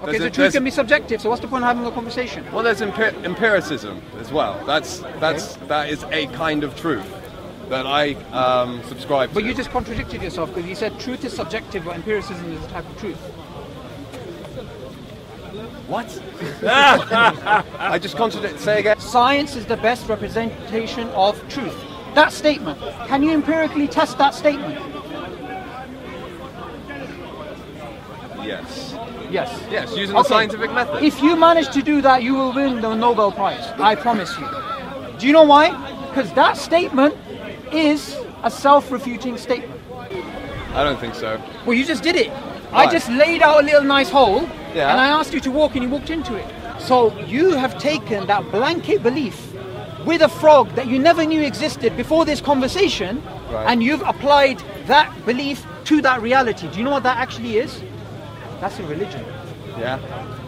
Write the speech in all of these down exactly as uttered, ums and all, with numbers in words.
Okay, so truth can be subjective. So what's the point of having a conversation? Well, there's empir- empiricism as well. That's that's okay. That is a kind of truth that I um, subscribe to. But you just contradicted yourself because you said truth is subjective, but empiricism is a type of truth. What? I just contradict. Say again. Science is the best representation of truth. That statement. Can you empirically test that statement? Yes. Yes. Yes, using okay. the scientific method. If you manage to do that, you will win the Nobel Prize. I promise you. Do you know why? Because that statement is a self-refuting statement. I don't think so. Well, you just did it. Why? I just laid out a little nice hole, yeah. and I asked you to walk, and you walked into it. So you have taken that blanket belief with a frog that you never knew existed before this conversation, right. and you've applied that belief to that reality. Do you know what that actually is? That's a religion. Yeah.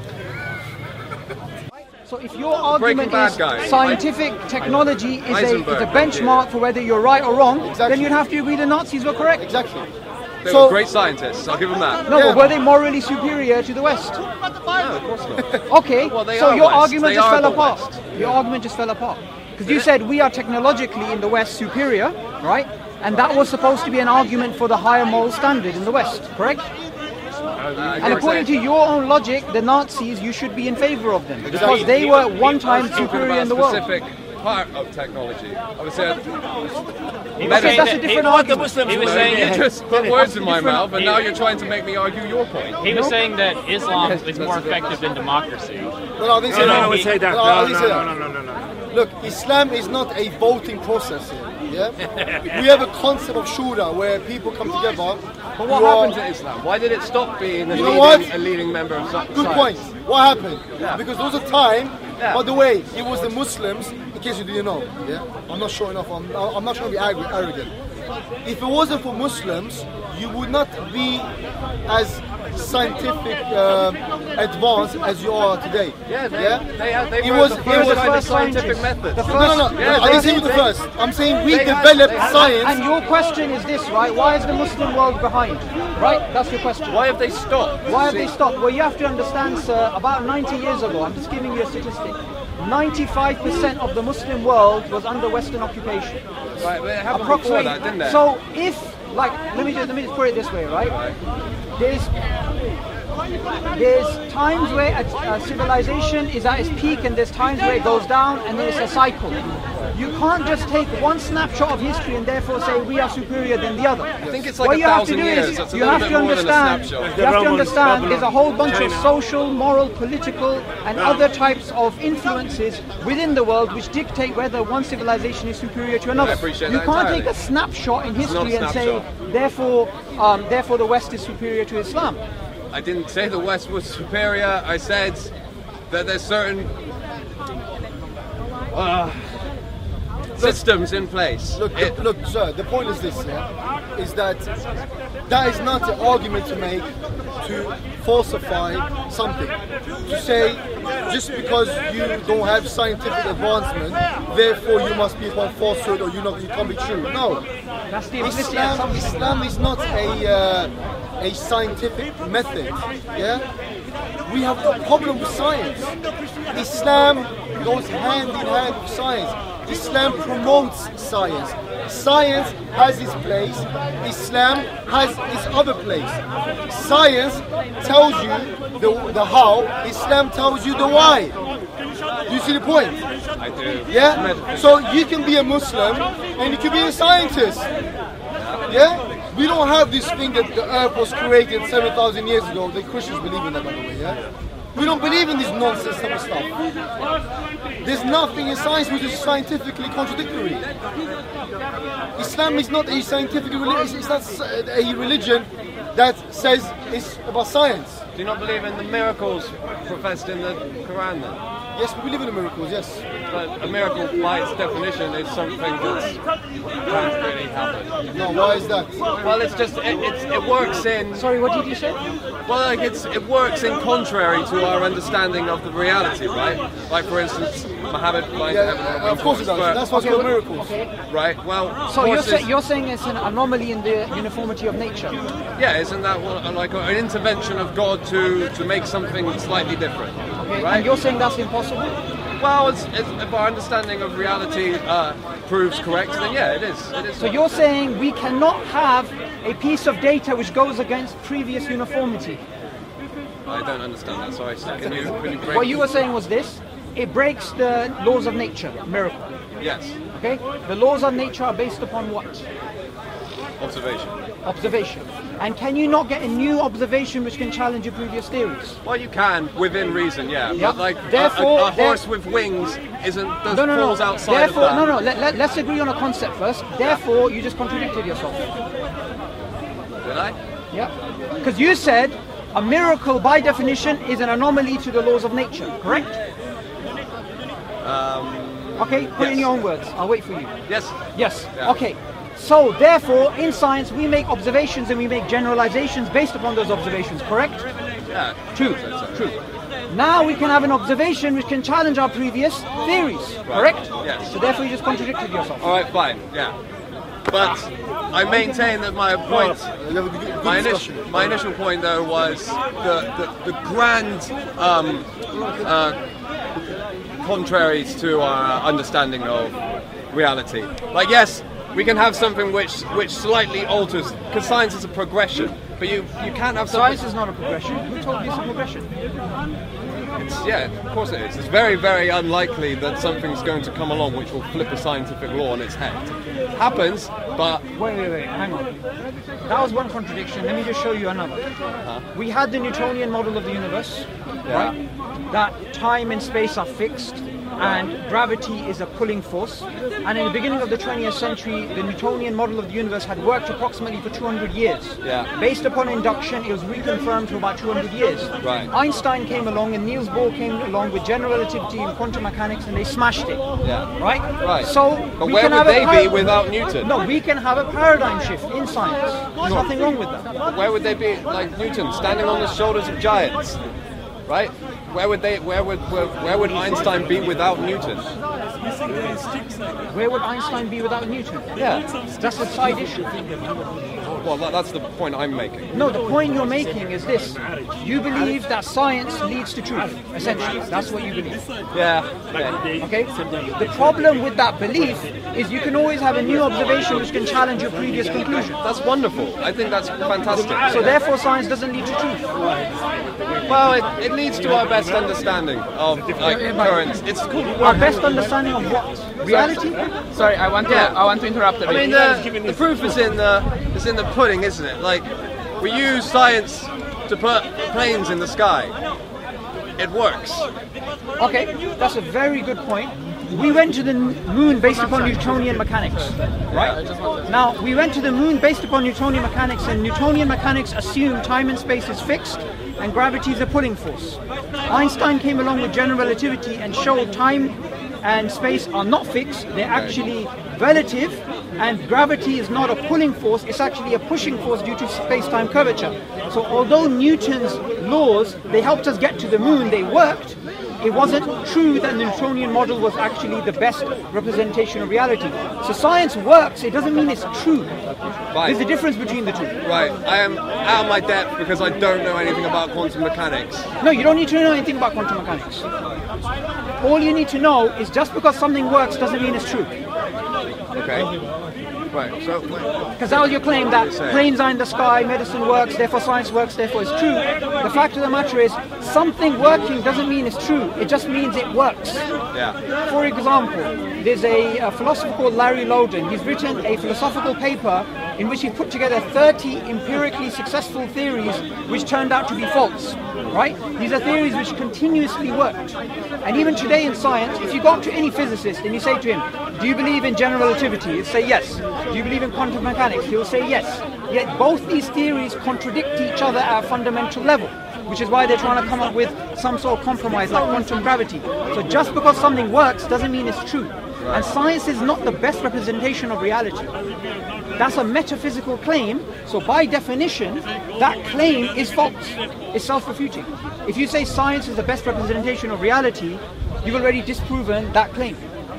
So if your argument is guy. scientific technology is a, is a benchmark yeah. for whether you're right or wrong, exactly. then you'd have to agree the Nazis were correct. Exactly. They so, were great scientists, I'll give them that. No, yeah. but were they morally superior to the West? No, of course not. Okay, well, they so are your West. argument they just fell the apart. West. Your yeah. argument just fell apart. Because you said we are technologically in the West superior, right? And that was supposed to be an argument for the higher moral standard in the West, correct? Uh, and according to your own logic, the Nazis, you should be in favor of them because they were at one time superior in the world. Specific part of technology. I would say. He was saying that's a different argument. He was saying you just put words in my mouth, and now you're trying to make me argue your point. He was saying that Islam is more effective than democracy. No, no, I didn't say no, that. no, we say that. No, No, no, no, say no, that. no, no, no, no. Look, Islam is not a voting process here. Yeah, we have a concept of shura where people come together. But what happened to Islam? Why did it stop being a, you know leading, what? a leading member of society? Good point. What happened? Yeah. Because there was a time. Yeah. By the way, it was the Muslims. In case you didn't know, yeah, I'm not showing off. I'm, I'm not trying to be arrogant. If it wasn't for Muslims, you would not be as scientific um, advanced as you are today. Yeah, they, yeah? they, they, they it were was, the it first was kind of scientific method. The first, no, no, no. Yeah, I didn't say they, the they, first. I'm saying we they developed had, science. And your question is this, right? Why is the Muslim world behind? Right? That's your question. Why have they stopped? Why have they stopped? Well, you have to understand, sir, about ninety years ago, I'm just giving you a statistic, ninety-five percent of the Muslim world was under Western occupation. Right, but it happened before that, didn't it? So if, like, let me just, let me just put it this way, right? right. There's There's times where a, a civilization is at its peak and there's times where it goes down and then it's a cycle. You can't just take one snapshot of history and therefore say we are superior than the other. I think it's like what a you have to thousand do years. is It's a you little have bit to more than a understand. snapshot. You have to Romans, understand Babylon, there's a whole bunch China. of social, moral, political, and other types of influences within the world which dictate whether one civilization is superior to another. I appreciate you that can't entirely. take a snapshot in It's not a history and say snapshot. therefore, um, therefore the West is superior to Islam. I didn't say the West was superior. I said that there's certain uh, systems in place. Look, It- look, sir. The point is this: yeah, is that that is not an argument to make to falsify something. To say just because you don't have scientific advancement, therefore you must be upon falsehood or you not you can't be true. No, That's the implicit Islam, assumption. Islam is not a uh, a scientific method. Yeah, we have no problem with science. Islam goes hand in hand with science. Islam promotes science. Science has its place. Islam has its other place. Science tells you the, the how. Islam tells you the why. You see the point? I do. Yeah? So you can be a Muslim and you can be a scientist. Yeah? We don't have this thing that the earth was created seven thousand years ago. The Christians believe in that, by the way. Yeah? We don't believe in this nonsense type of stuff. There's nothing in science which is scientifically contradictory. Islam is not a scientific religion. It's not a religion that says it's about science. Do you not believe in the miracles professed in the Quran then? Yes, we believe in the miracles, yes. But a miracle, by its definition, is something that's can't really happen. No, why is that? Well, it's just it, it's, it works in. Sorry, what did you say? Well, like it's it works in contrary to our understanding of the reality, right? Like for instance, Muhammad flying Yeah, to heaven on yeah, of course it does. but- That's what's Okay, called well- miracles. Okay. right. Well, So you're, horses- say, you're saying it's an anomaly in the uniformity of nature. yeah, isn't that one, like an intervention of God to to make something slightly different, Okay? right? And you're saying that's impossible? Well, it's, it's, if our understanding of reality uh, proves correct, then yeah, it is. It is. So you're saying we cannot have a piece of data which goes against previous uniformity. I don't understand that. Sorry, so can you can you break? What you were saying was this: it breaks the laws of nature, miracle. Yes, Okay? The laws of nature are based upon what? observation. Observation. And can you not get a new observation which can challenge your previous theories? Well, you can within reason, yeah. Yeah. But like a- Therefore- a, a horse there- with wings isn't does No, no, no. falls outside Therefore, of that. no, no. Let, let, let's agree on a concept first. Therefore, you just contradicted yourself. Did I? Yeah. Because you said a miracle, by definition, is an anomaly to the laws of nature. Correct? Um, Okay. Put it in yes. your own words. I'll wait for you. yes. Yes. Yeah. Okay. So therefore, in science, we make observations and we make generalizations based upon those observations. Correct? Yeah. True. So- so- True. Now we can have an observation which can challenge our previous theories. Correct? Yes. So therefore, you just contradicted yourself. All right, fine. Yeah. But I maintain that my point, You have a good, good my discussion. initial, my initial point though was the the, the grand um, uh, contraries to our understanding of reality. Like, yes, we can have something which which slightly alters, because science is a progression. But you you can't have something. Science is not a progression. Who told you it's a progression? It's, yeah, of course it is. It's very, very unlikely that something's going to come along which will flip a scientific law on its head. Happens, but Wait, wait, wait, hang on. That was one contradiction. Let me just show you another. We had the Newtonian model of the universe, Yeah. right? That time and space are fixed and gravity is a pulling force. And in the beginning of the twentieth century, the Newtonian model of the universe had worked approximately for two hundred years. Yeah. Based upon induction, it was reconfirmed for about two hundred years. Right. Einstein came along and Niels Bohr came along with general relativity and quantum mechanics, and they smashed it. Yeah. Right? Right. So But we where can would have a they par- be without Newton? No, we can have a paradigm shift in science. There's nothing wrong with that. where would they be? Like Newton, standing on the shoulders of giants, right? Where would they? Where would where, where would Einstein be without Newton? Where would Einstein be without Newton? Yeah. That's a side issue. Well, that, that's the point I'm making. No, the point you're making is this. You believe that science leads to truth, essentially. That's what you believe. Yeah. yeah. Okay? The problem with that belief is you can always have a new observation which can challenge your previous conclusion. That's wonderful. I think that's fantastic. So therefore science doesn't lead to truth. Well, it, it leads to our best understanding of like currents. It's called Our best understanding of what? Reality? Sorry, I want to Yeah. I want to interrupt a I bit. mean, the, the proof is in the is in the pudding, isn't it? Like, we use science to put planes in the sky. It works. Okay, that's a very good point. We went to the moon based upon Newtonian mechanics, right? Now, we went to the moon based upon Newtonian mechanics, and Newtonian mechanics assume time and space is fixed and gravity is a pulling force. Einstein came along with general relativity and showed time and space are not fixed, they're actually relative, and gravity is not a pulling force, it's actually a pushing force due to space-time curvature. So although Newton's laws, they helped us get to the moon, they worked, it wasn't true that the Newtonian model was actually the best representation of reality. So science works, it doesn't mean it's true. There's a difference between the two. Right. I am out of my depth because I don't know anything about quantum mechanics. No, you don't need to know anything about quantum mechanics. All you need to know is just because something works doesn't mean it's true. Okay. Right. So. Because that was your claim that Say. planes are in the sky, medicine works, therefore science works, therefore it's true. The fact of the matter is, something working doesn't mean it's true. It just means it works. Yeah. For example, there's a, a philosopher called Larry Loden. He's written a philosophical paper in which he put together thirty empirically successful theories which turned out to be false. Right? These are theories which continuously worked. And even today in science, if you go up to any physicist and you say to him, do you believe in general relativity? He'll say yes. Do you believe in quantum mechanics? He'll say yes. Yet both these theories contradict each other at a fundamental level, which is why they're trying to come up with some sort of compromise like quantum gravity. So just because something works doesn't mean it's true. And science is not the best representation of reality. That's a metaphysical claim, so by definition, that claim is false. It's self-refuting. If you say science is the best representation of reality, you've already disproven that claim.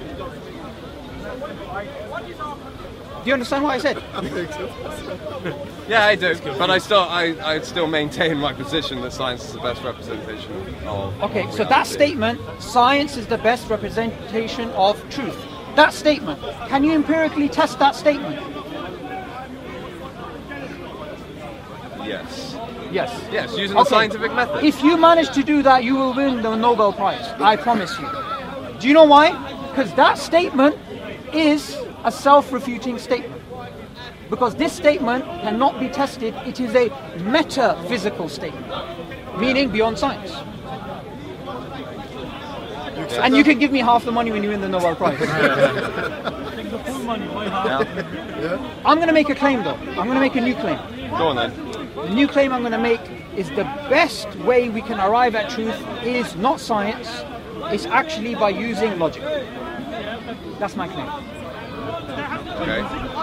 Do you understand what I said? Yeah, I do. But I still, I, I still maintain my position that science is the best representation of. Okay, of so that reality. statement, science is the best representation of truth. That statement, can you empirically test that statement? Yes. Yes. Yes, using the Okay. scientific method. If you manage to do that, you will win the Nobel Prize. I promise you. Do you know why? Because that statement is a self-refuting statement. Because this statement cannot be tested. It is a metaphysical statement, meaning beyond science. And you can give me half the money when you win the Nobel Prize. I'm going to make a claim though. I'm going to make a new claim. Go on then. The new claim I'm going to make is the best way we can arrive at truth is not science, it's actually by using logic. That's my claim. Okay.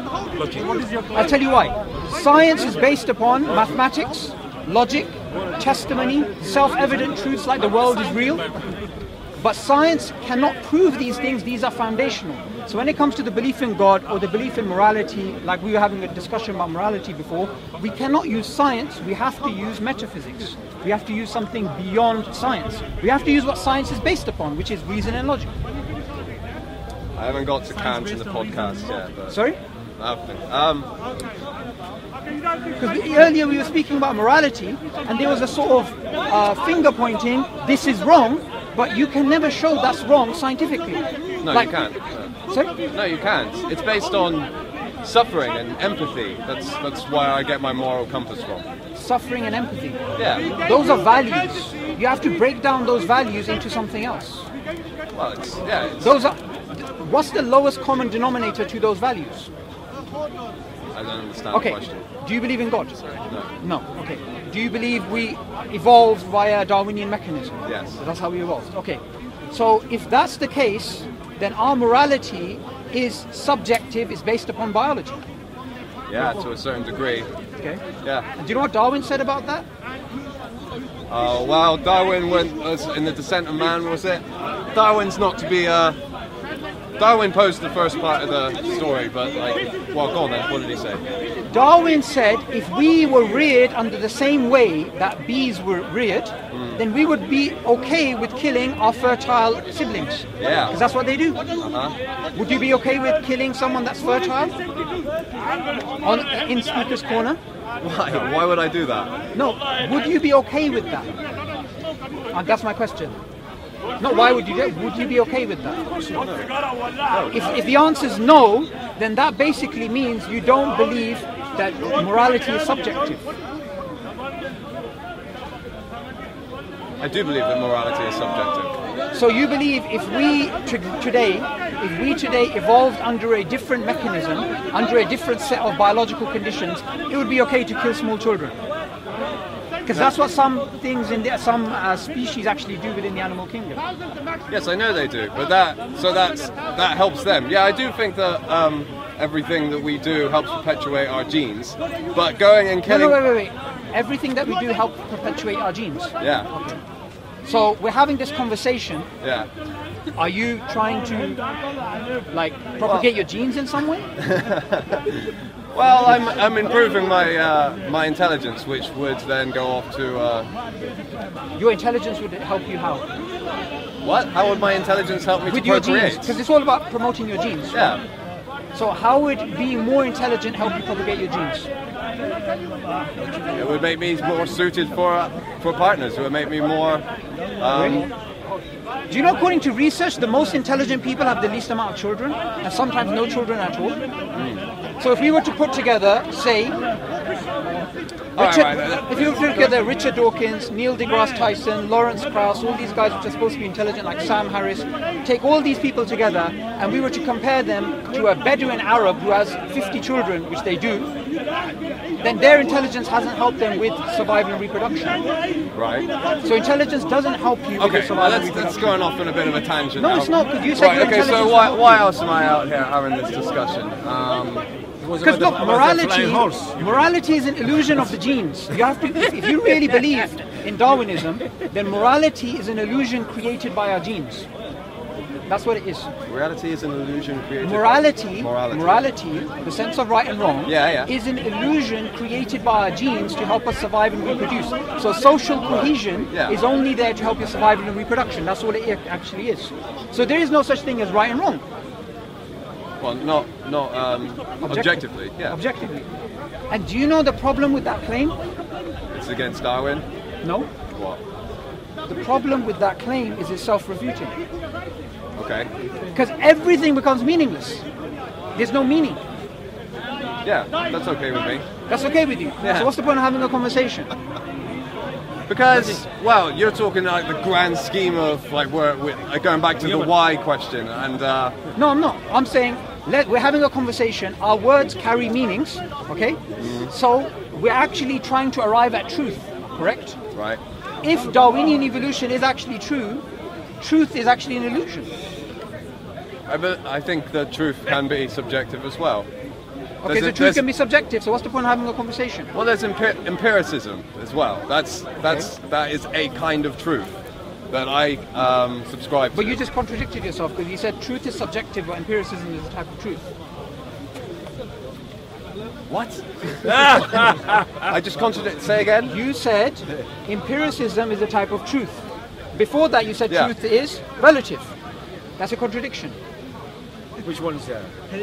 I'll tell you why. Science is based upon mathematics, logic, testimony, self-evident truths like the world is real. But science cannot prove these things, these are foundational. So when it comes to the belief in God or the belief in morality, like we were having a discussion about morality before, we cannot use science, we have to use metaphysics. We have to use something beyond science. We have to use what science is based upon, which is reason and logic. I haven't got to Kant in the podcast yet. But Sorry? nothing. Um, Because earlier we were speaking about morality, and there was a sort of uh, finger pointing, this is wrong, but you can never show that's wrong scientifically. no, Like- you can't. No. Sorry? No, you can't. It's based on suffering and empathy. That's that's where I get my moral compass from. Suffering and empathy. Yeah. Those are values. You have to break down those values into something else. Well, it's yeah. It's, Those are. What's the lowest common denominator to those values? I don't understand Okay. the question. Do you believe in God? No. No. Okay. Do you believe we evolved via Darwinian mechanism? Yes. So that's how we evolved. Okay. So if that's the case, then our morality is subjective, is based upon biology. Yeah, to a certain degree. Okay. Yeah. And do you know what Darwin said about that? Uh, well, Darwin went was in the Descent of Man, was it? Darwin's not to be. Uh, Darwin posed the first part of the story, but like, well, go on then. What did he say? Darwin said if we were reared under the same way that bees were reared, then we would be okay with killing our fertile siblings. Yeah. Because that's what they do. Uh-huh. Would you be okay with killing someone that's fertile? On, in Speaker's Corner? Why? Why would I do that? No. Would you be okay with that? And that's my question. No, why would you do it? Would you be okay with that? If, if the answer is no, then that basically means you don't believe that morality is subjective. I do believe that morality is subjective. So you believe if we t- today, if we today evolved under a different mechanism, under a different set of biological conditions, it would be okay to kill small children. Because that's what some things in the, some uh, species actually do within the animal kingdom. Yes, I know they do, but that so that's that helps them. Yeah, I do think that um, everything that we do helps perpetuate our genes. But going and No, killing, no, wait, wait, wait. Everything that we do helps perpetuate our genes. yeah, So we're having this conversation. yeah. Are you trying to, like, propagate your genes in some way? Well, I'm I'm improving my uh, my intelligence, which would then go off to uh, Your intelligence would help you how? what? How would my intelligence help me With to your procreate? genes. Because it's all about promoting your genes. Yeah. So how would being more intelligent help you propagate your genes? It would make me more suited for for partners. It would make me more. Um, Do you know, according to research, the most intelligent people have the least amount of children, and sometimes no children at all? So if we were to put together, say, Richard, right, right. if you were to put together Richard Dawkins, Neil deGrasse Tyson, Lawrence Krauss, all these guys which are supposed to be intelligent, like Sam Harris, take all these people together, and we were to compare them to a Bedouin Arab who has fifty children, which they do, then their intelligence hasn't helped them with survival and reproduction. right. So intelligence doesn't help you with Okay. your Well, survival and that's, that's reproduction. going off on a bit of a tangent. No, now. it's not, 'cause you said Right. your Okay. So intelligence why was- why else am I out here having this discussion? Um, Because look, morality, morality is an illusion of the genes. You have to, if, if you really believed in Darwinism, then morality is an illusion created by our genes. That's what it is. Reality is an illusion created. Morality, Morality. morality, the sense of right and wrong, Yeah, yeah. is an illusion created by our genes to help us survive and reproduce. So social cohesion Yeah. is only there to help your survival and reproduction. That's all it actually is. So there is no such thing as right and wrong. Well, not not um, objectively. Yeah. Objectively. And do you know the problem with that claim? It's against Darwin. No. What? The problem with that claim is it's self-refuting. Okay. Because everything becomes meaningless. There's no meaning. Yeah, that's okay with me. That's okay with you. Yeah. So what's the point of having a conversation? Because, well, you're talking like the grand scheme of like we're, we're like, going back to the why question, and uh, No, I'm not. I'm saying let, we're having a conversation. Our words carry meanings, okay? Mm-hmm. So we're actually trying to arrive at truth, correct? right. If Darwinian evolution is actually true, truth is actually an illusion. I, be, I think the truth can be subjective as well. Okay, There's the a- truth there's- can be subjective. So what's the point of having a conversation? Well, there's empi- empiricism as well. That's that's that is a kind of truth that I um, subscribe to. But you just contradicted yourself because you said truth is subjective, but empiricism is a type of truth. What? I just contradict. Say again. You said empiricism is a type of truth. Before that, you said Yeah. truth is relative. That's a contradiction. Which one is that?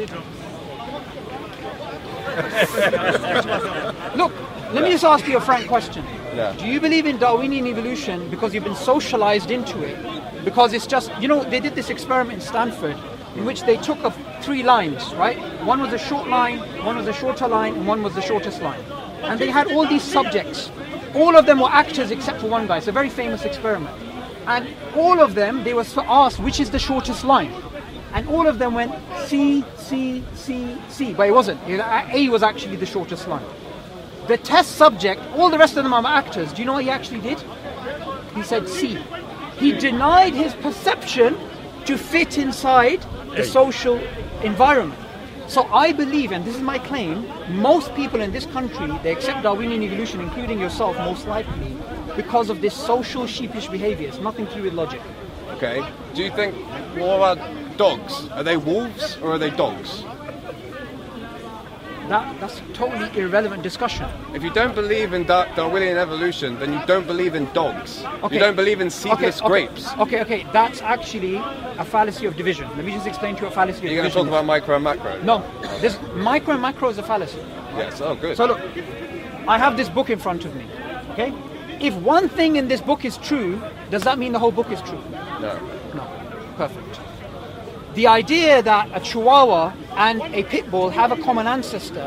Look, let me just ask you a frank question. Yeah. Do you believe in Darwinian evolution because you've been socialized into it? Because it's just, you know, they did this experiment in Stanford in which they took a, three lines, right? One was a short line, one was a shorter line, and one was the shortest line. And they had all these subjects. All of them were actors except for one guy. It's a very famous experiment. And all of them, they were asked which is the shortest line. And all of them went C, C, C, C, but it wasn't. A was actually the shortest line. The test subject, all the rest of them are actors. Do you know what he actually did? He said C. He denied his perception to fit inside the social environment. So I believe, and this is my claim, most people in this country, they accept Darwinian evolution, including yourself most likely, because of this social sheepish behavior. It's nothing to do with logic. Okay. Do you think? What about dogs? Are they wolves or are they dogs? That, that's a totally irrelevant discussion. If you don't believe in Dar- Darwinian evolution, then you don't believe in dogs. Okay. You don't believe in seedless okay, okay, grapes. Okay, okay, that's actually a fallacy of division. Let me just explain to you a fallacy of You're going to division. talk about micro and macro? No, this micro and macro is a fallacy. Yes. Oh, good. So look, I have this book in front of me, okay? If one thing in this book is true, does that mean the whole book is true? no. No. Perfect. The idea that a Chihuahua and a pit bull have a common ancestor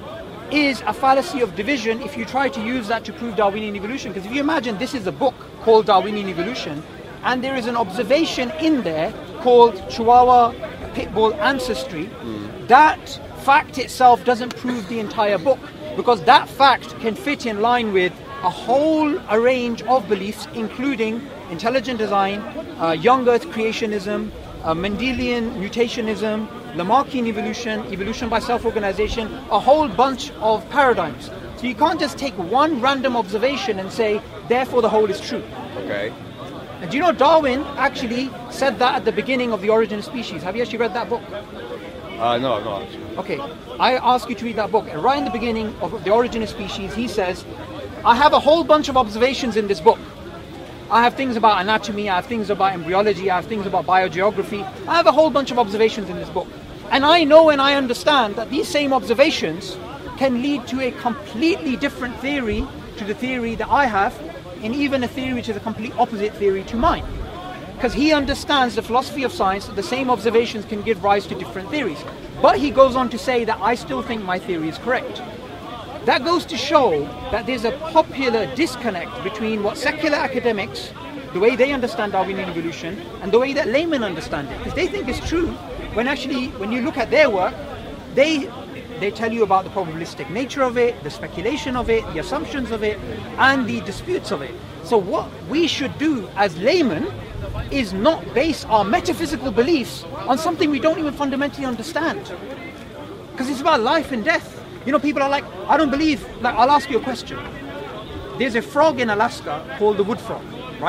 is a fallacy of division if you try to use that to prove Darwinian evolution. Because if you imagine this is a book called Darwinian Evolution, and there is an observation in there called Chihuahua pit bull ancestry, mm. that fact itself doesn't prove the entire book, because that fact can fit in line with a whole range of beliefs, including intelligent design, uh, young earth creationism, uh, Mendelian mutationism, Lamarckian evolution, evolution by self-organization, a whole bunch of paradigms. So you can't just take one random observation and say, therefore the whole is true. Okay. And do you know Darwin actually said that at the beginning of The Origin of Species? Have you actually read that book? Uh, no, no. Actually. Okay, I ask you to read that book. And right in the beginning of The Origin of Species, he says, I have a whole bunch of observations in this book. I have things about anatomy, I have things about embryology, I have things about biogeography. I have a whole bunch of observations in this book. And I know and I understand that these same observations can lead to a completely different theory to the theory that I have, and even a theory which is a complete opposite theory to mine. Because he understands the philosophy of science, that the same observations can give rise to different theories. But he goes on to say that I still think my theory is correct. That goes to show that there's a popular disconnect between what secular academics, the way they understand Darwinian evolution, and the way that laymen understand it. Because they think it's true, when actually, when you look at their work, they they tell you about the probabilistic nature of it, the speculation of it, the assumptions of it, and the disputes of it. So what we should do as laymen is not base our metaphysical beliefs on something we don't even fundamentally understand. Because it's about life and death. You know, people are like, I don't believe, like, I'll ask you a question. There's a frog in Alaska called the wood frog, right?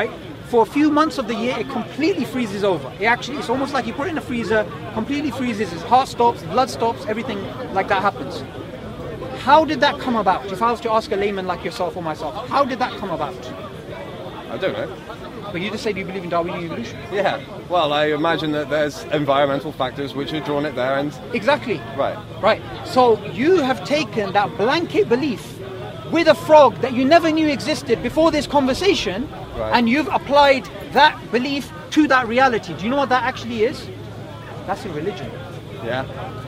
for a few months of the year, it completely freezes over. It actually, it's almost like you put it in a freezer, completely freezes, his heart stops, blood stops, everything like that happens. How did that come about? If I was to ask a layman like yourself or myself, how did that come about? I don't know. But you just say, do you believe in Darwinian evolution? Yeah. Well, I imagine that there's environmental factors which have drawn it there, and Exactly. right. Right. So you have taken that blanket belief with a frog that you never knew existed before this conversation, Right. and you've applied that belief to that reality. Do you know what that actually is? That's a religion. Yeah.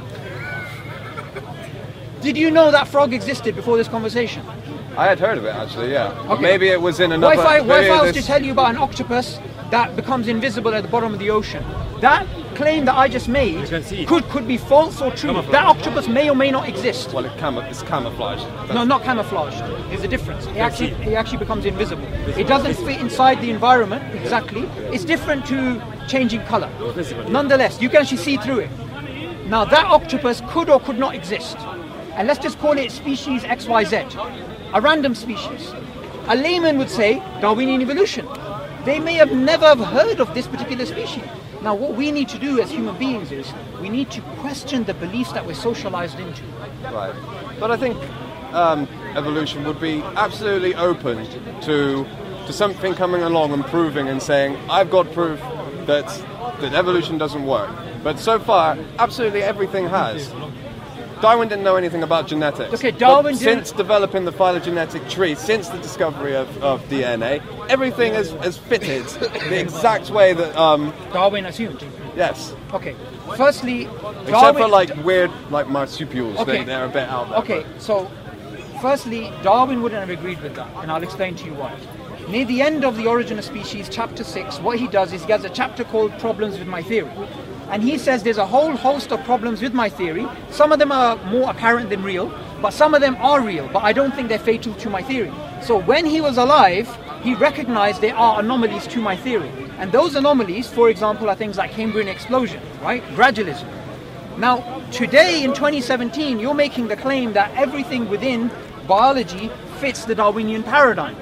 Did you know that frog existed before this conversation? I had heard of it actually. Yeah. But Okay. maybe it was in What another. if I, what maybe if I was this- to tell you about an octopus that becomes invisible at the bottom of the ocean? That claim that I just made can see it. could could be false or true. That octopus may or may not exist. Well, it cam- it's camouflage. No, not camouflaged. There's a difference. It actually, see. it actually becomes invisible. It doesn't fit inside the environment exactly. It's different to changing color. Nonetheless, you can actually see through it. Now, that octopus could or could not exist. And let's just call it species X Y Z, a random species. A layman would say Darwinian evolution. They may have never have heard of this particular species. Now, what we need to do as human beings is we need to question the beliefs that we're socialized into. Right. But I think um, evolution would be absolutely open to to something coming along and proving and saying, I've got proof that that evolution doesn't work. But so far, absolutely everything has. Darwin didn't know anything about genetics. Okay, Darwin but didn't- since developing the phylogenetic tree, since the discovery of, of D N A, everything has, has fitted the exact way that, um, Darwin assumed. yes. Okay. Firstly, Except Darwin, for like weird, like marsupials, Okay. they, they're a bit out there. Okay, so firstly, Darwin wouldn't have agreed with that, and I'll explain to you why. Near the end of The Origin of Species, chapter six, what he does is he has a chapter called Problems with My Theory. And he says there's a whole host of problems with my theory. Some of them are more apparent than real, but some of them are real, but I don't think they're fatal to my theory. So when he was alive, he recognized there are anomalies to my theory. And those anomalies, for example, are things like Cambrian explosion, right? Gradualism. Now, today in twenty seventeen, you're making the claim that everything within biology fits the Darwinian paradigm.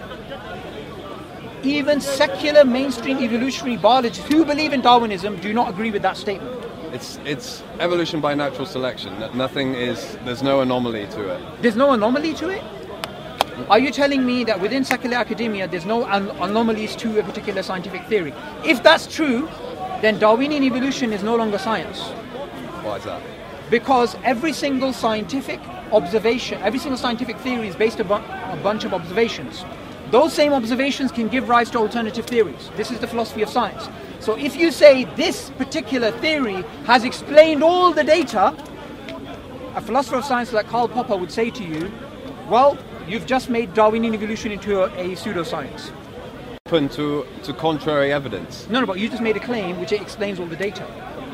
Even secular mainstream evolutionary biologists who believe in Darwinism do not agree with that statement. It's it's evolution by natural selection. That nothing is. There's no anomaly to it. There's no anomaly to it? Are you telling me that within secular academia there's no an- anomalies to a particular scientific theory? If that's true, then Darwinian evolution is no longer science. Why is that? Because every single scientific observation, every single scientific theory is based upon a bunch of observations. Those same observations can give rise to alternative theories. This is the philosophy of science. So if you say this particular theory has explained all the data, a philosopher of science like Karl Popper would say to you, well, you've just made Darwinian evolution into a, a pseudoscience. Open to to contrary evidence. No, no, but you just made a claim which explains all the data.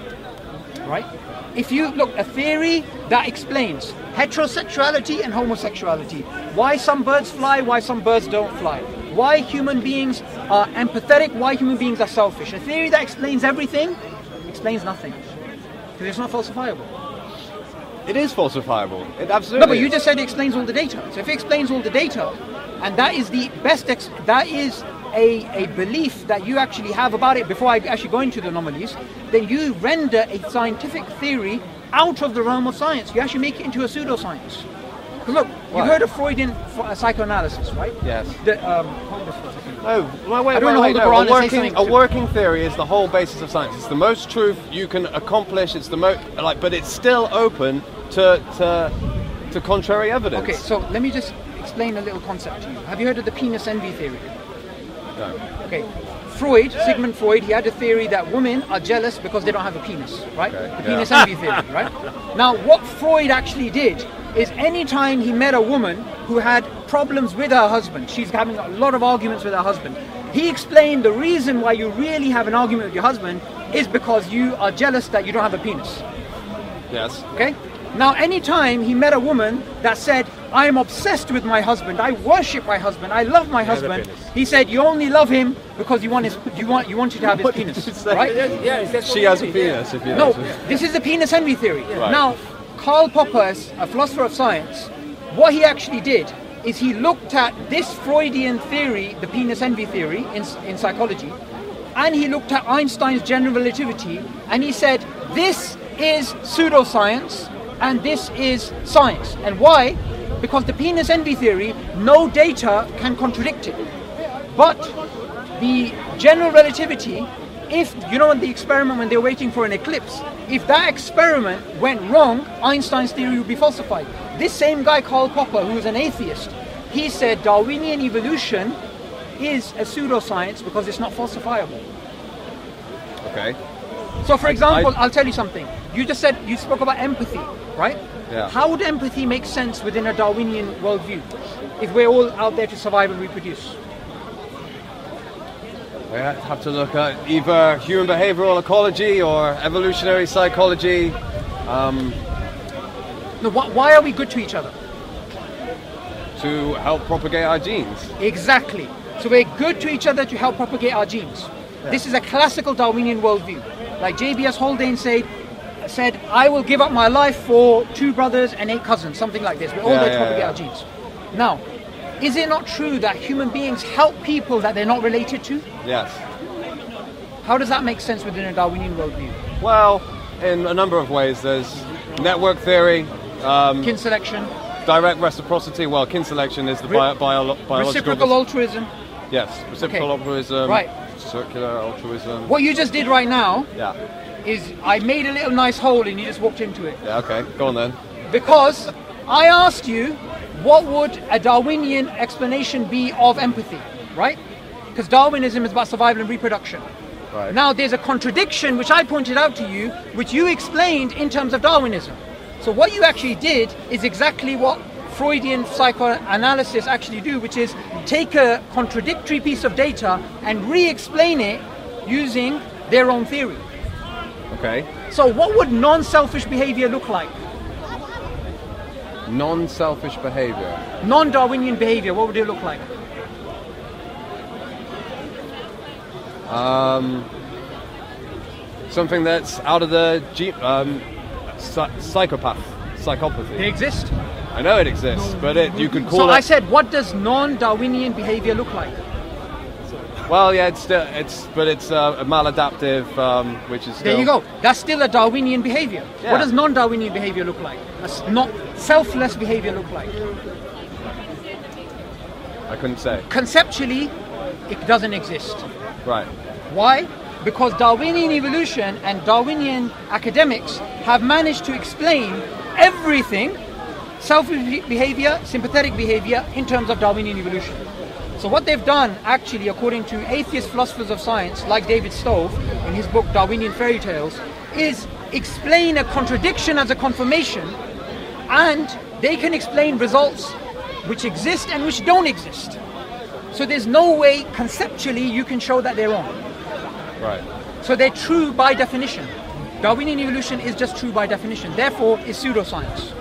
Right? If you look, a theory that explains heterosexuality and homosexuality, why some birds fly, why some birds don't fly, why human beings are empathetic, why human beings are selfish. A theory that explains everything explains nothing. Because it's not falsifiable. It is falsifiable. It absolutely. No, but you is. just said it explains all the data. So if it explains all the data, and that is the best, ex- that is a, a belief that you actually have about it before I actually go into the anomalies, then you render a scientific theory out of the realm of science. You actually make it into a pseudoscience. 'Cause look, you've Why? heard of Freudian ph- psychoanalysis, right? Yes. The, um, hold this for a second. No, no, wait, I don't wait, wanna wait, hold the no. Quran A and say working, something a to- working theory is the whole basis of science. It's the most truth you can accomplish. It's the most, like, but it's still open to to to contrary evidence. Okay, so let me just explain a little concept to you. Have you heard of the penis envy theory? No. Okay. Freud, Sigmund Freud, he had a theory that women are jealous because they don't have a penis, right? Okay, The yeah. penis envy theory, right? Now, what Freud actually did is anytime he met a woman who had problems with her husband, she's having a lot of arguments with her husband, he explained the reason why you really have an argument with your husband is because you are jealous that you don't have a penis, Yes. okay? Now, anytime he met a woman that said, I am obsessed with my husband, I worship my husband, I love my husband, he said, you only love him because you want his, you want, you want you to have his What penis, did you say? right? Yeah, that's She has a penis. If you No, know. this is the penis envy theory. Right. Now, Karl Popper, a philosopher of science, what he actually did is he looked at this Freudian theory, the penis envy theory in, in psychology, and he looked at Einstein's general relativity, and he said, this is pseudoscience and this is science. And why? Because the penis envy theory, no data can contradict it. But the general relativity, if, you know, in the experiment when they're waiting for an eclipse, if that experiment went wrong, Einstein's theory would be falsified. This same guy, Karl Popper, who is an atheist, he said Darwinian evolution is a pseudoscience because it's not falsifiable. Okay. So, for example, I, I'll tell you something. You just said, you spoke about empathy, right? Yeah. How would empathy make sense within a Darwinian worldview if we're all out there to survive and reproduce? We have to look at either human behavioral ecology or evolutionary psychology. Um, no, wh- why are we good to each other? to help propagate our genes. Exactly. So we're good to each other to help propagate our genes. Yeah. This is a classical Darwinian worldview. Like J B S Haldane said, said, I will give up my life for two brothers and eight cousins, something like this. We're all yeah, there to yeah, propagate yeah. our genes. Now, is it not true that human beings help people that they're not related to? Yes. How does that make sense within a Darwinian worldview? Well, in a number of ways. There's network theory. Um, Kin selection. Direct reciprocity. Well, kin selection is the bio, bio, biological... Reciprocal altruism. Yes. Reciprocal Okay. altruism. Right. Circular altruism. What you just did right now Yeah. is I made a little nice hole and you just walked into it. Yeah, okay. Go on then. Because I asked you, what would a Darwinian explanation be of empathy, right? Because Darwinism is about survival and reproduction. Right. Now there's a contradiction which I pointed out to you, which you explained in terms of Darwinism. So what you actually did is exactly what Freudian psychoanalysis actually do, which is take a contradictory piece of data and re-explain it using their own theory. Okay. So what would non-selfish behavior look like? Non-selfish behavior. Non-Darwinian behavior, what would it look like? Um, something that's out of the ge- um, psy- psychopath, psychopathy. They exist. I know it exists, but it, you could call So it. I said, what does non-Darwinian behavior look like? Well, yeah, it's still it's, but it's uh, a maladaptive, um, which is. Still, There you go. That's still a Darwinian behavior. Yeah. What does non-Darwinian behavior look like? That's not selfless behavior look like? I couldn't say. Conceptually, it doesn't exist. Right. Why? Because Darwinian evolution and Darwinian academics have managed to explain everything, selfish behavior, sympathetic behavior, in terms of Darwinian evolution. So what they've done, actually, according to atheist philosophers of science, like David Stove, in his book Darwinian Fairy Tales, is explain a contradiction as a confirmation, and they can explain results which exist and which don't exist. So there's no way, conceptually, you can show that they're wrong. Right. So they're true by definition. Darwinian evolution is just true by definition. Therefore, it's pseudoscience.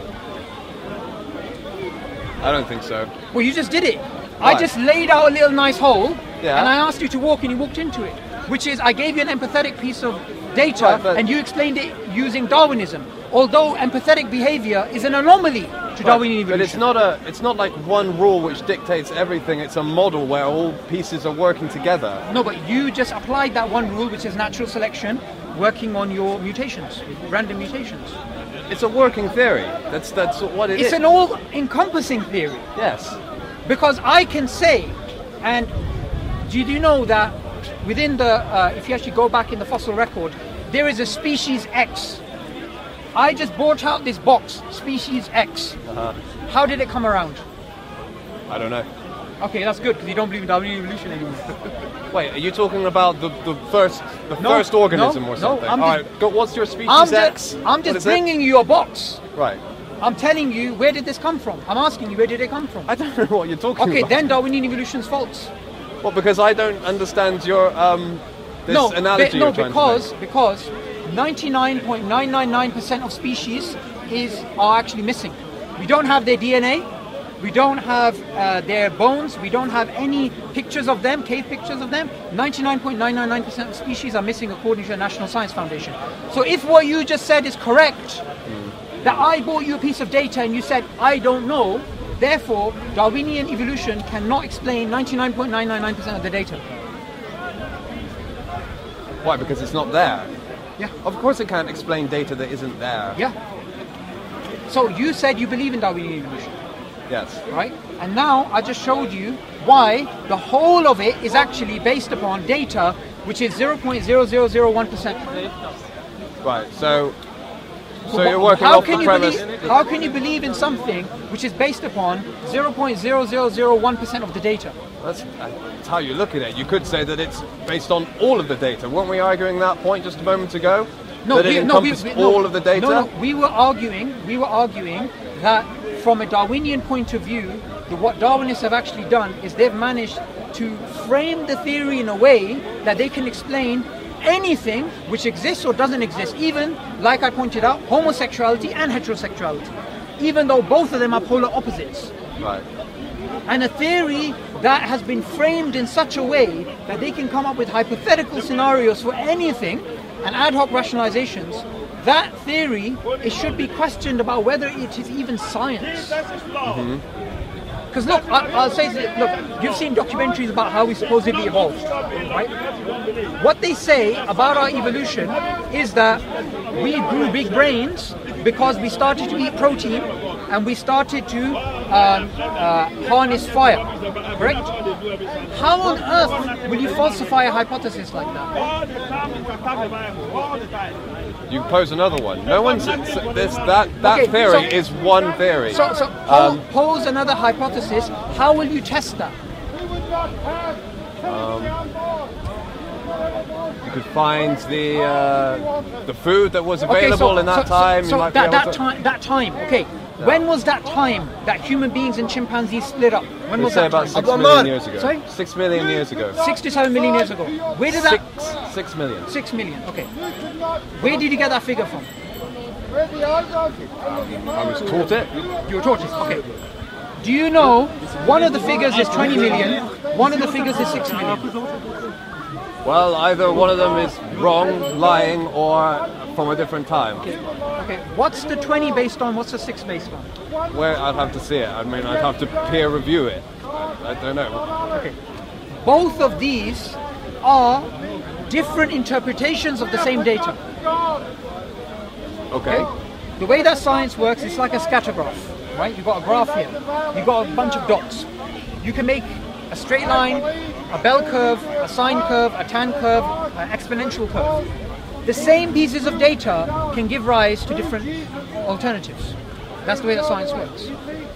I don't think so. Well, you just did it. Why? I just laid out a little nice hole, Yeah. and I asked you to walk, and you walked into it. Which is, I gave you an empathetic piece of data, Right, but- and you explained it using Darwinism. Although empathetic behavior is an anomaly to Darwinian evolution. But it's not a. It's not like one rule which dictates everything. It's a model where all pieces are working together. No, but you just applied that one rule, which is natural selection, working on your mutations, random mutations. It's a working theory. That's that's what it It's is. an all-encompassing theory. Yes. Because I can say, and did you know that within the, uh, if you actually go back in the fossil record, there is a species X. I just brought out this box, species X. Uh-huh. How did it come around? I don't know. Okay, that's good, because you don't believe in Darwinian evolution anymore. Wait, are you talking about the, the first the No, first organism no, or no, something? I'm All just- right. Go, what's your species I'm X? just, I'm What just is it? bringing you a box. Right. I'm telling you, where did this come from? I'm asking you, where did it come from? I don't know what you're talking Okay, about. then Darwinian evolution's false. Well, because I don't understand your um this no, analogy be- no, you're trying because to make. because ninety-nine point nine nine nine percent of species is are actually missing. We don't have their D N A, we don't have uh, their bones, we don't have any pictures of them, cave pictures of them. ninety-nine point nine nine nine percent of species are missing according to the National Science Foundation. So if what you just said is correct, Mm. that I bought you a piece of data and you said I don't know, Therefore, Darwinian evolution cannot explain ninety-nine point nine nine nine percent of the data. Why? Because it's not there. Yeah. Of course it can't explain data that isn't there. Yeah. So you said you believe in Darwinian evolution, Yes. right? And now I just showed you why the whole of it is actually based upon data which is zero point zero zero zero one percent. Right. So, so you're working how off can the you premise. believe, how can you believe in something which is based upon zero point zero zero zero one percent of the data? That's, that's how you look at it. You could say that it's based on all of the data. Weren't we arguing that point just a moment ago? No, that we, it no, we, encompassed we, no, all of the data? No, no, we were arguing, we were arguing that from a Darwinian point of view, that what Darwinists have actually done is they've managed to frame the theory in a way that they can explain anything which exists or doesn't exist, even, like I pointed out, homosexuality and heterosexuality, even though both of them are polar opposites. Right. And a theory that has been framed in such a way that they can come up with hypothetical scenarios for anything and ad hoc rationalizations, that theory, it should be questioned about whether it is even science. Because look, I, I'll say this, look, you've seen documentaries about how we supposedly evolved, right? What they say about our evolution is that we grew big brains because we started to eat protein and we started to um, uh, harness fire, correct? How on earth will you falsify a hypothesis like that? You pose another one. No one's this that that Okay, theory so- is one theory. So, so po- Um, pose another hypothesis. How will you test that? you could find the uh, the food that was Okay, available so, in that so, time. So, you so might that, be able that to, time, that time, okay. When was that time that human beings and chimpanzees split up? When They was say that about time? six About million man. years ago. Sorry? Six million years ago. Six to seven million years ago. Where did Six that? six million. Six million. Okay. Where did you get that figure from? I was taught it. You were taught it. Okay. Do you know one of the figures is twenty million, one of the figures is six million? Well, either one of them is wrong, lying, or from a different time. Okay. What's the twenty based on? What's the six based on? Where I'd have to see it. I mean, I'd have to peer review it. I, I don't know. Okay. Both of these are different interpretations of the same data. Okay. The way that science works is like a scatter graph, right? You've got a graph here. You've got a bunch of dots. You can make a straight line, a bell curve, a sine curve, a tan curve, an exponential curve. The same pieces of data can give rise to different alternatives. That's the way that science works.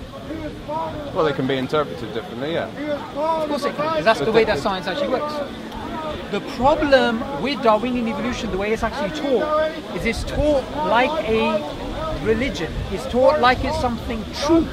Well, they can be interpreted differently. Yeah. Of course it can, because that's the way that science actually works. The problem with Darwinian evolution, the way it's actually taught, is it's taught like a religion. It's taught like it's something true.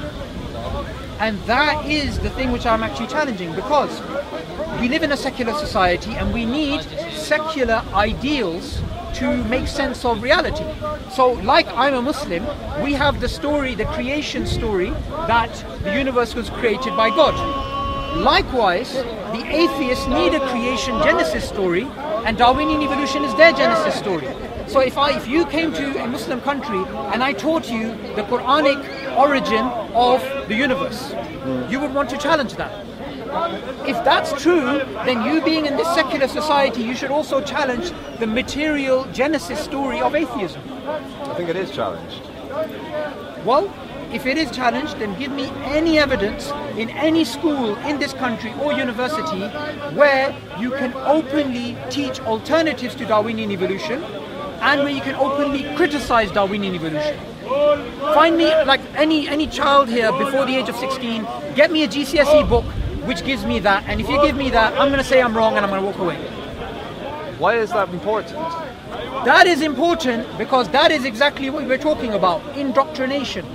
And that is the thing which I'm actually challenging, because we live in a secular society and we need secular ideals to make sense of reality. So like I'm a Muslim, we have the story, the creation story, that the universe was created by God. Likewise, the atheists need a creation Genesis story, and Darwinian evolution is their Genesis story. So if I, if you came to a Muslim country and I taught you the Quranic origin of the universe, you would want to challenge that. If that's true, then you being in this secular society, you should also challenge the material Genesis story of atheism. I think it is challenged. Well, if it is challenged, then give me any evidence in any school in this country or university where you can openly teach alternatives to Darwinian evolution and where you can openly criticize Darwinian evolution. Find me, like any any child here before the age of sixteen, get me a G C S E book which gives me that, and if you give me that, I'm going to say I'm wrong and I'm going to walk away. Why is that important? That is important because that is exactly what we're talking about, indoctrination.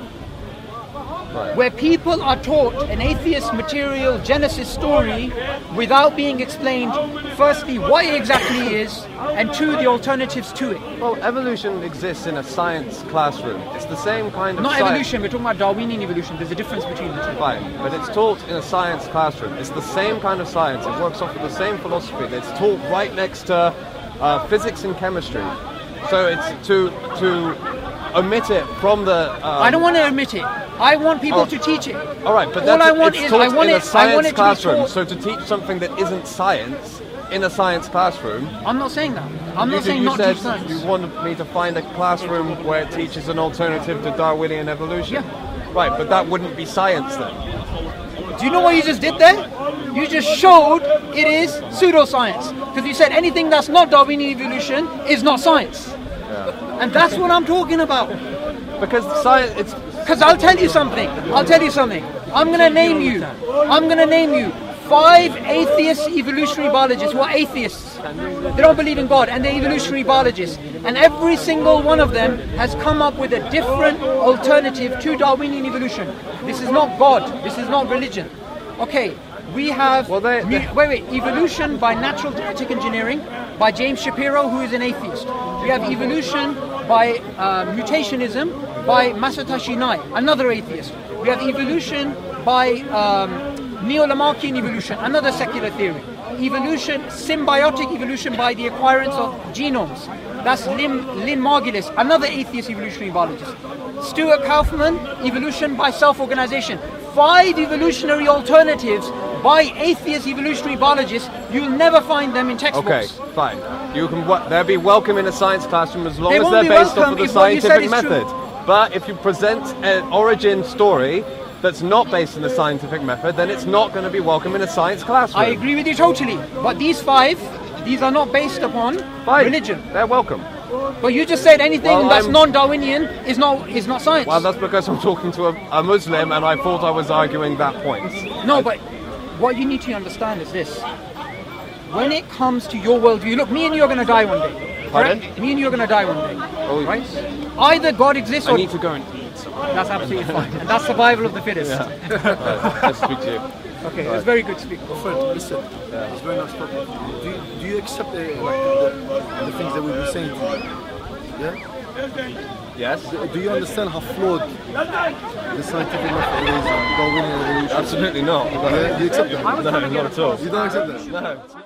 Right. Where people are taught an atheist material Genesis story without being explained, firstly, what it exactly is, and two, the alternatives to it. Well, evolution exists in a science classroom. It's the same kind of Not science. evolution, we're talking about Darwinian evolution. There's a difference between the two. Fine, but it's taught in a science classroom. It's the same kind of science. It works off of the same philosophy. It's taught right next to uh, physics and chemistry. So it's to to omit it from the. Um, I don't want to admit it. I want people Oh. to teach it. All right, but all that's, I want it's is taught I want in it. a science I want it to be classroom. taught. So to teach something that isn't science in a science classroom. I'm not saying that. I'm you not saying you not said teach science. you wanted me to find a classroom where it teaches an alternative to Darwinian evolution. Yeah. Right, but that wouldn't be science then. Do you know what you just did there? You just showed it is pseudoscience. Because you said anything that's not Darwinian evolution is not science. And that's what I'm talking about. Because science, it's Because I'll tell you something. I'll tell you something. I'm going to name you. I'm going to name you five atheist evolutionary biologists who are atheists. They don't believe in God and they're evolutionary biologists. And every single one of them has come up with a different alternative to Darwinian evolution. This is not God. This is not religion. Okay, we have Well, they- mu- they- wait, wait, evolution by natural genetic engineering by James Shapiro, who is an atheist. We have evolution by uh, mutationism by Masatoshi Nai, another atheist. We have evolution by um, Neo-Lamarckian evolution, another secular theory. Evolution, symbiotic evolution by the acquirance of genomes. That's Lynn, Lynn Margulis, another atheist evolutionary biologist. Stuart Kaufman, evolution by self-organization. Five evolutionary alternatives by atheist evolutionary biologists. You'll never find them in okay, textbooks. fine. You can w- they'll be welcome in a science classroom as long They as won't they're be based off welcome of the if what you said scientific is true. method. But if you present an origin story that's not based in the scientific method, then it's not going to be welcome in a science classroom. I agree with you totally. But these five, these are not based upon Fine. religion. They're welcome. But you just said anything Well, that's I'm- non-Darwinian is not is not science. Well, that's because I'm talking to a, a Muslim and I thought I was arguing that point. No, but what you need to understand is this. When it comes to your worldview, look, me and you are going to die one day. Pardon? Correct? Me and you are going to die one day. Oh, Right? Either God exists I or... need to go and eat. That's absolutely fine. And that's survival of the fittest. Right, let's speak to you. Okay, that's very good speaking. Fred, listen, it's very nice talking. Do you, do you accept the, like, the, the things that we've been saying to you? Yeah? Yes? Do you understand how flawed the scientific method is, Darwinian evolution? Absolutely not. Yeah? Do you accept that? No, not at all. You don't accept that? No.